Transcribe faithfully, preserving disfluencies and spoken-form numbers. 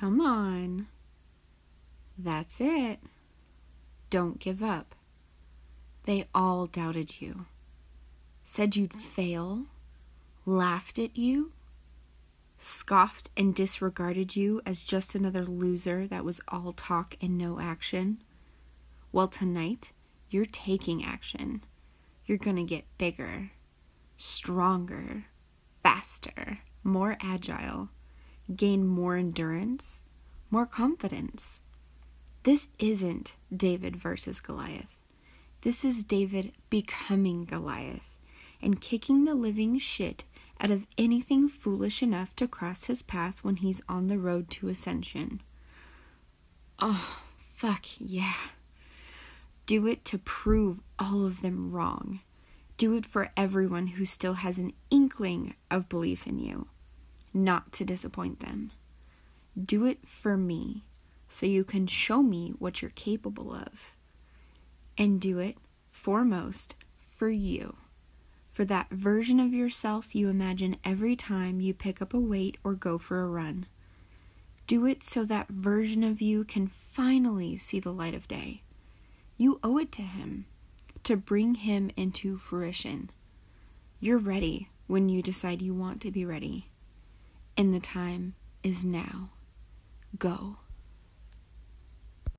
Come on. That's it. Don't give up. They all doubted you, said you'd fail, laughed at you, scoffed and disregarded you as just another loser that was all talk and no action. Well, tonight, you're taking action. You're gonna get bigger, stronger, faster, more agile, gain more endurance, more confidence. This isn't David versus Goliath. This is David becoming Goliath and kicking the living shit out of anything foolish enough to cross his path when he's on the road to ascension. Oh, fuck yeah. Do it to prove all of them wrong. Do it for everyone who still has an inkling of belief in you, not to disappoint them. Do it for me, so you can show me what you're capable of. And do it, foremost, for you. For that version of yourself you imagine every time you pick up a weight or go for a run. Do it so that version of you can finally see the light of day. You owe it to him, to bring him into fruition. You're ready when you decide you want to be ready. And the time is now. Go.